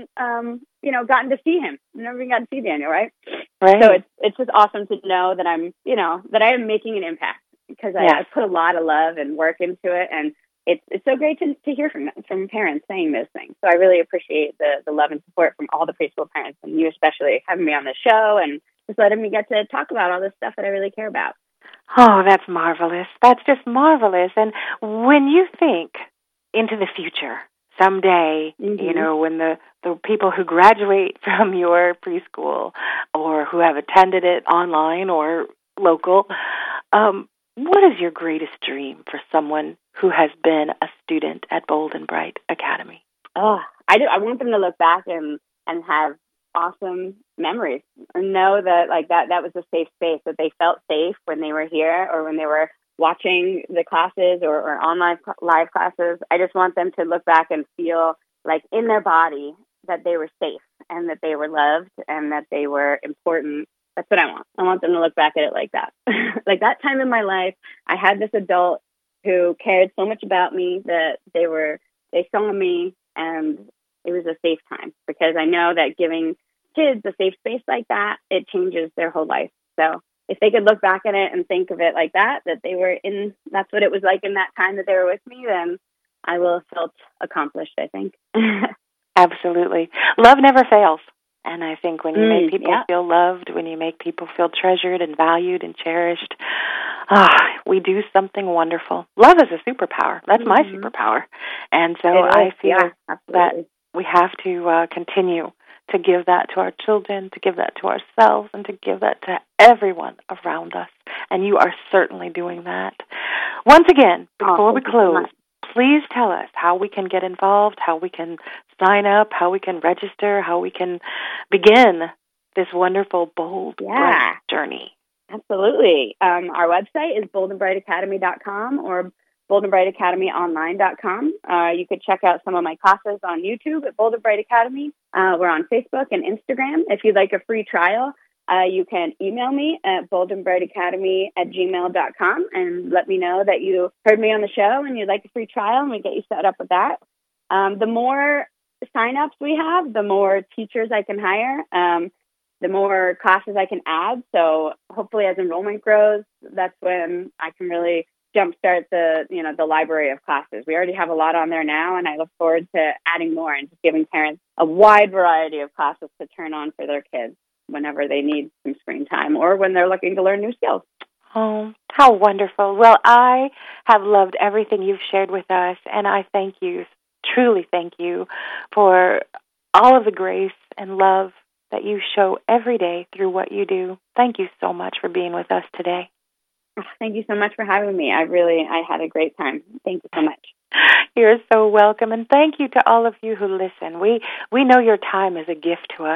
gotten to see him. I've never even gotten to see Daniel, right? So it's just awesome to know that that I am making an impact, because I put a lot of love and work into it, and it's so great to hear from parents saying those things. So I really appreciate the love and support from all the preschool parents, and you especially, having me on the show and just letting me get to talk about all this stuff that I really care about. Oh, that's marvelous. That's just marvelous. And when you think into the future, someday, when the people who graduate from your preschool, or who have attended it online or local, what is your greatest dream for someone who has been a student at Bold and Bright Academy? Oh, I want them to look back and have awesome memories, and know that that was a safe space, that they felt safe when they were here, or when they were watching the classes or online live classes. I just want them to look back and feel like in their body that they were safe, and that they were loved, and that they were important. That's what I want. I want them to look back at it like that. Like that time in my life, I had this adult who cared so much about me, that they saw me, and it was a safe time, because I know that giving kids a safe space like that, it changes their whole life. So if they could look back at it and think of it like that they were in, that's what it was like in that time that they were with me, then I will have felt accomplished, I think. Absolutely. Love never fails. And I think when you make people feel loved, when you make people feel treasured and valued and cherished, we do something wonderful. Love is a superpower. That's my superpower. And so I feel that we have to continue to give that to our children, to give that to ourselves, and to give that to everyone around us. And you are certainly doing that. Once again, before we close, please tell us how we can get involved, how we can sign up, how we can register, how we can begin this wonderful Bold Bright journey. Absolutely. Our website is boldandbrightacademy.com or boldandbrightacademyonline.com. You could check out some of my classes on YouTube at Bold and Bright Academy. We're on Facebook and Instagram. If you'd like a free trial, you can email me at boldandbrightacademy@gmail.com and let me know that you heard me on the show and you'd like a free trial, and we get you set up with that. The more sign-ups we have, the more teachers I can hire, the more classes I can add. So hopefully as enrollment grows, that's when I can really jumpstart the library of classes. We already have a lot on there now, and I look forward to adding more and just giving parents a wide variety of classes to turn on for their kids whenever they need some screen time or when they're looking to learn new skills. Oh, how wonderful. Well, I have loved everything you've shared with us, and I thank you, truly thank you, for all of the grace and love that you show every day through what you do. Thank you so much for being with us today. Thank you so much for having me. I had a great time. Thank you so much. You're so welcome, and thank you to all of you who listen. We know your time is a gift to us,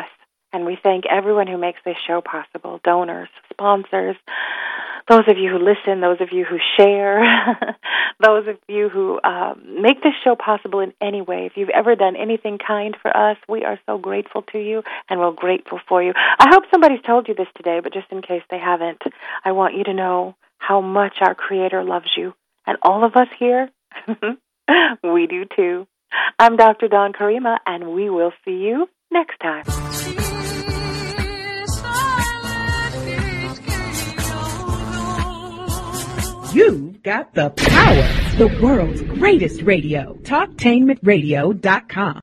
And we thank everyone who makes this show possible, donors, sponsors, those of you who listen, those of you who share, those of you who make this show possible in any way. If you've ever done anything kind for us, we are so grateful to you, and we're grateful for you. I hope somebody's told you this today, but just in case they haven't, I want you to know how much our Creator loves you. And all of us here, we do too. I'm Dr. Dawn Karima, and we will see you next time. You've got the power. The world's greatest radio. TalkTainmentRadio.com.